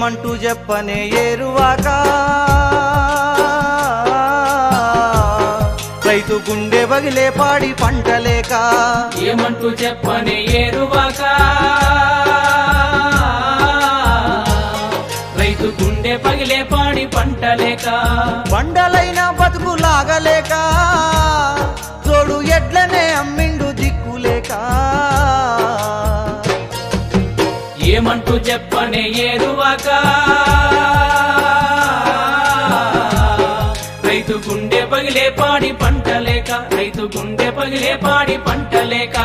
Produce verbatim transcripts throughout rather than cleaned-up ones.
ఏమంటూ చెప్పనే ఏరువాక రైతు గుండె బగిలే పాడి పంటలేక ఏమంటూ చెప్పనే ఏరువాక రైతు గుండె పగిలే పాడి పంటలేక బండలైన బతుకులాగలేక తోడు ఎడ్లనే అమ్మిండు దిక్కులేక ఏమంటూ చెప్పనే ఏరువాక రైతు గుండె పగిలే పాడి పంటలేక రైతు గుండె పగిలే పాడి పంటలేక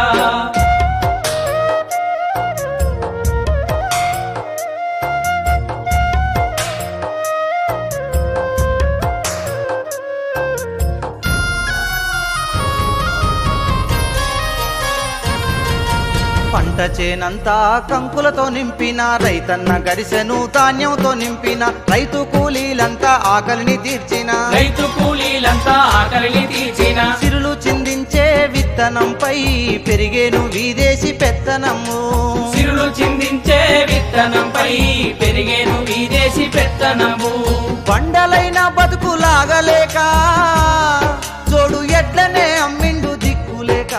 పంట చేనంతా కంకులతో నింపిన రైతన్న గరిసెను ధాన్యంతో నింపిన రైతు కూలీలంతా ఆకలిని తీర్చిన రైతు కూలీలంతా ఆకలిని తీర్చిన సిరులు చిందించే విత్తనంపై పెరిగేను విదేశీ పెత్తనము సిరులు చిందించే విత్తనంపై పెరిగేను విదేశీ పెత్తనము బండలైన బతుకులాగలేక జోడు ఎడ్లనే అమ్మిండు దిక్కులేక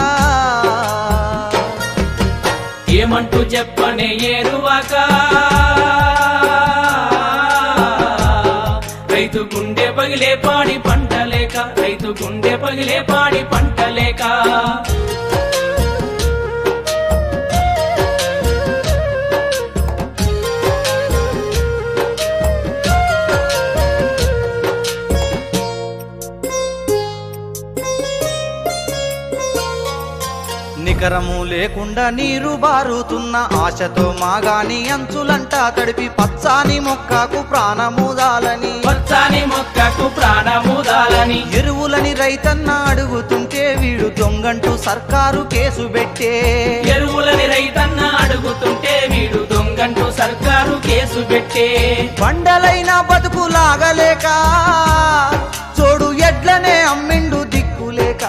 ఏమంటూ చెప్పనే ఏరువాక రైతు గుండె పగిలే పాడి పంటలేక రైతు గుండె పగిలే పాడి పంటలేక నికరము లేకుండా నీరు బారుతున్న ఆశతో మాగాని అంచులంటా తడిపి పచ్చాని మొక్కకు ప్రాణముదాలని పచ్చాని మొక్కకు ప్రాణముదాలని ఎరువులని రైతన్న అడుగుతుంటే వీడు దొంగంటూ సర్కారు కేసు పెట్టే ఎరువులని రైతన్న అడుగుతుంటే వీడు దొంగంటూ సర్కారు కేసు పెట్టే బండలైన బతుకులాగలేక చోడు ఎడ్లనే అమ్మిండు దిక్కులేక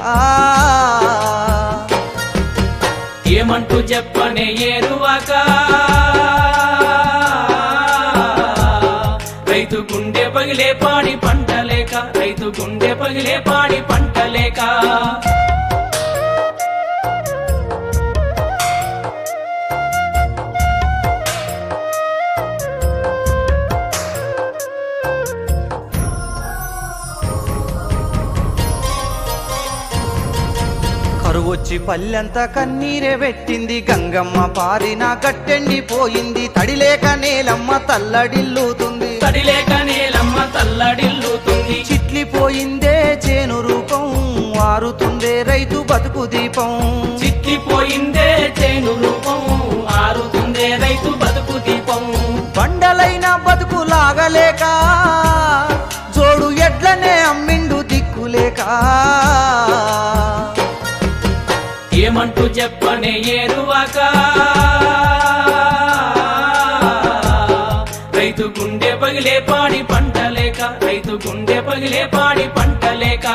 ఏమంటూ చెప్పనే ఏరువాక రైతు గుండె పగిలే పాడి పంటలేక రైతు గుండె పగిలే పాడి పంటలేక కరువొచ్చి పల్లెంతా కన్నీరే పెట్టింది గంగమ్మ పారిన గట్టెండిపోయింది తడిలేక నేలమ్మ తల్లడిల్లుతుంది తడిలేక నేలమ్మ తల్లడిల్లుతుంది చిట్లిపోయిందే చేను రూపం ఆరుతుందే రైతు బతుకు దీపం చిట్లిపోయిందే చేను రూపం ఆరుతుందే రైతు బతుకు దీపం బండలైన బతుకులాగలేక జోడు ఎడ్లనే అమ్మిండు దిక్కులేక ఏమంటూ చెప్పనే ఏరువాక రైతు గుండె పగిలే పాడి పంటలేక రైతు గుండె పగిలే పాడి పంటలేక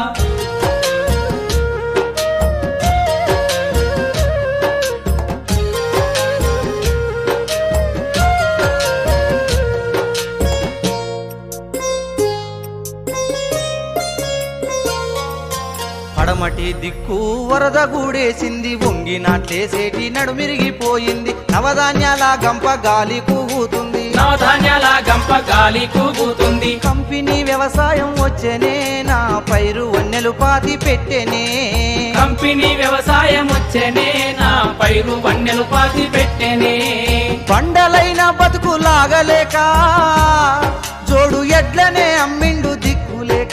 పడమటి దిక్కు వరద గూడేసింది వంగి నాట్లేసేటి నడుమిరిగిపోయింది నవధాన్యాల గంప గాలి కూగుతుంది నవధాన్యాల గంప గాలి కూగుతుంది కంపెనీ వ్యవసాయం వచ్చేనే నా పైరు వన్నెలు పాతి పెట్టెనే కంపెనీ వ్యవసాయం వచ్చేనే నా పైరు వన్నెలు పాతి పెట్టెనే బండలైన బతుకులాగలేక జోడు ఎడ్లనే అమ్మిండు దిక్కులేక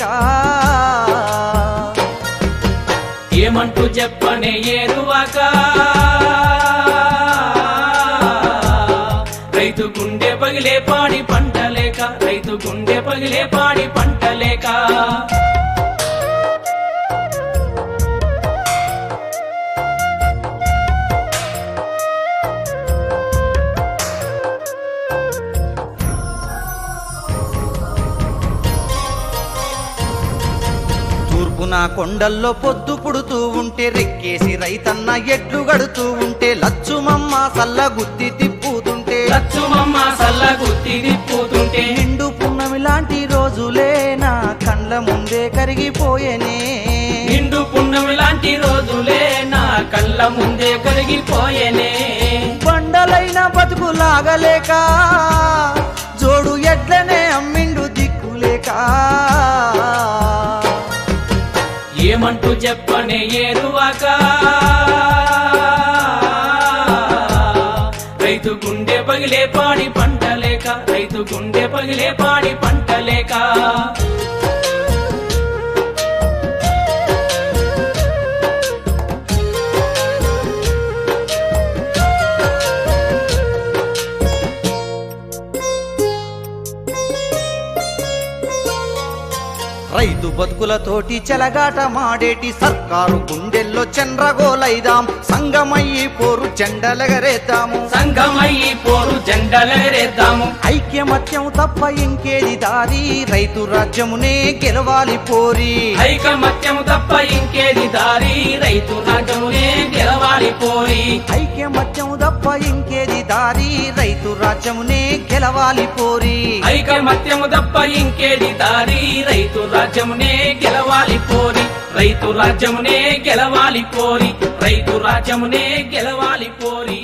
ఏమంటూ చెప్పనే ఏరువాక రైతు గుండె పగిలే పాడి పంటలేక రైతు గుండె పగిలే పాడి పంటలేక తూర్పున కొండల్లో పొద్దు పుడుతూ ఉంటే రెక్కేసి రైతన్న ఎడ్లు గడుతూ ఉంటే లచ్చుమమ్మ సల్ల గుత్తి తిప్పుతుంటే లచ్చుమమ్మ సల్లగుత్తి తిప్పుతుంటే నిండు పున్నమి లాంటి రోజులే నా కండ్ల ముందే కరిగిపోయేనే నిండు పున్నమి లాంటి రోజులే నా కళ్ళ ముందే కరిగిపోయేనే బండలైన బతుకులాగలేక జోడు ఎడ్లనే అమ్మిండు దిక్కులేక ఏమంటూ చెప్పనే ఏరువాక రైతు గుండె పగిలే పాడి పంటలేక రైతు గుండె పగిలే పాడి పంటలేక రైతు బతుకులతోటి చెలగాట మాడేటి సర్కారు గుండెల్లో చంద్రగోలైదాం సంగమయ్యి పోరు జెండలెగరేద్దాము సంగమయ్యి పోరు జెండలెగరేద్దాము ఐక్యమత్యం తప్ప ఇంకేది దారి రైతు రాజ్యమునే గెలవాలి పోరి ఐకమత్యము తప్ప ఇంకేది దారి రైతు రాజ్యమునే గెలవాలి పోరి ఐక్యమత్యం తప్ప ఇంకేది దారి రైతు రాజ్యమునే గెలవాలి పోరి ఐకమత్యము తప్ప ఇంకేది దారి రైతు రాజ్యమునే గెలవాలి పోరి రైతు రాజ్యమునే గెలవాలి పోరి రైతు రాజ్యమునే గెలవాలి పోరి